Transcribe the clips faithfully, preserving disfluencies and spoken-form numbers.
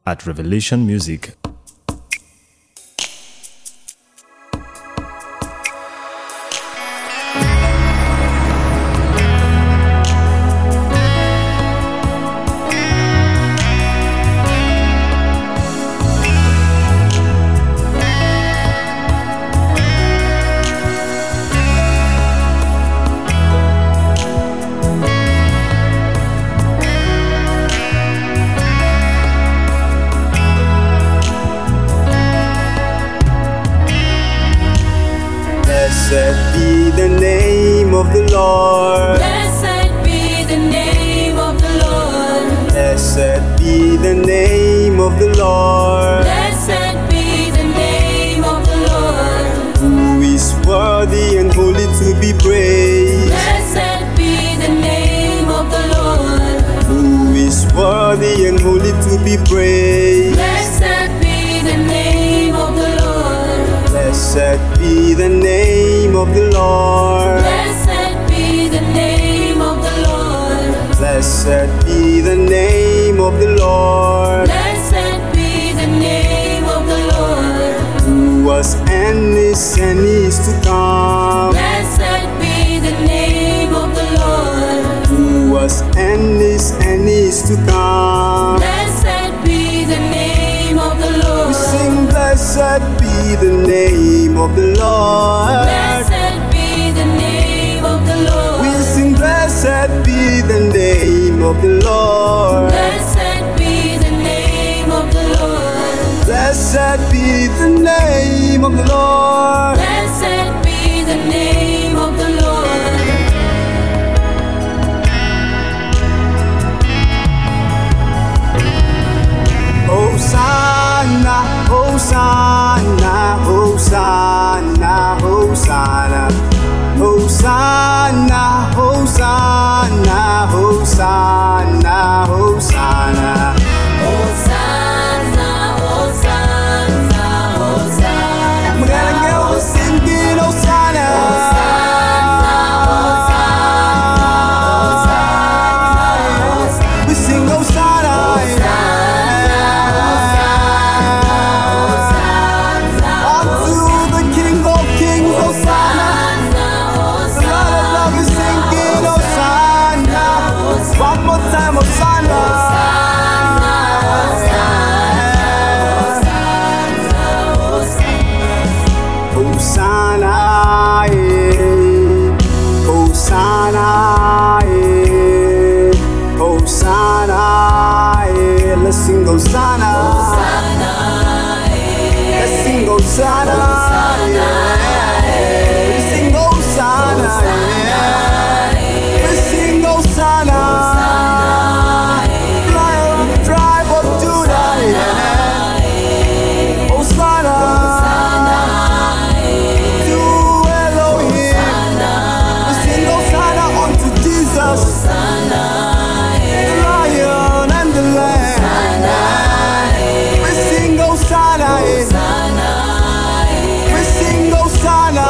at Revelation Music. Blessed be the name of the Lord. Blessed be the name of the Lord. Blessed be the name of the Lord. Blessed be the name of the Lord. Who is worthy and holy to be praised. Blessed be the name of the Lord. Who is worthy and holy to be praised. Blessed be the name of the Lord. Blessed be the name of the Lord. Blessed be the name of the Lord. Blessed be the name of the Lord. Blessed be the name of the Lord. Who was and is and is to come. Blessed be the name of the Lord. Who was and is and is to come. Blessed be the name of the We Lord. sing, blessed be the name of the Lord. Blessed be the name of the Lord. We sing, blessed be the name of the Lord. Blessed be the name of the Lord. Blessed be the name of the Lord. Blessed be the name of the Lord. Hosanna, Hosanna, Hosanna, Hosanna, Hosanna, Hosanna, Hosanna, Hosanna. Hosanna, Hosanna, Hosanna. Magalang nga ako singing Hosanna. We sing Hosanna. Unto the King of Kings, Hosanna. The Lord of Love is singing Hosanna. One more time, Hosanna. Hosanna, eh. Hosanna, eh. Hosanna, eh. Let's sing Hosanna. Let's sing Hosanna. Yeah. We sing Hosanna. Yeah. We sing Hosanna. Lion of the tribe of Judah. Yeah. Hosanna. To Elohim. We sing Hosanna unto Jesus. The Lion and the Lamb. We sing Hosanna. We sing Hosanna.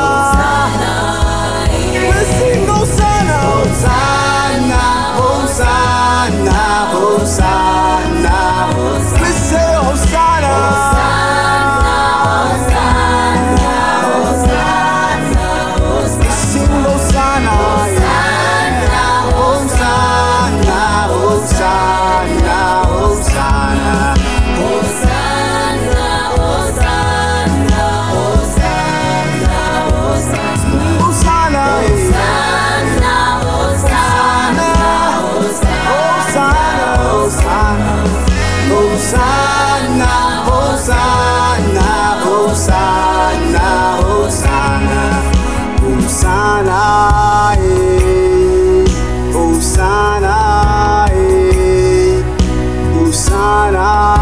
We sing Hosanna. Hosanna, Hosanna, Hosanna. We say Hosanna. We sing Hosanna. Hosanna, Hosanna, Hosanna. Hosanna, Hosanna, Hosanna, Hosanna, Hosanna, Hosanna, eh. Hosanna, eh. Hosanna.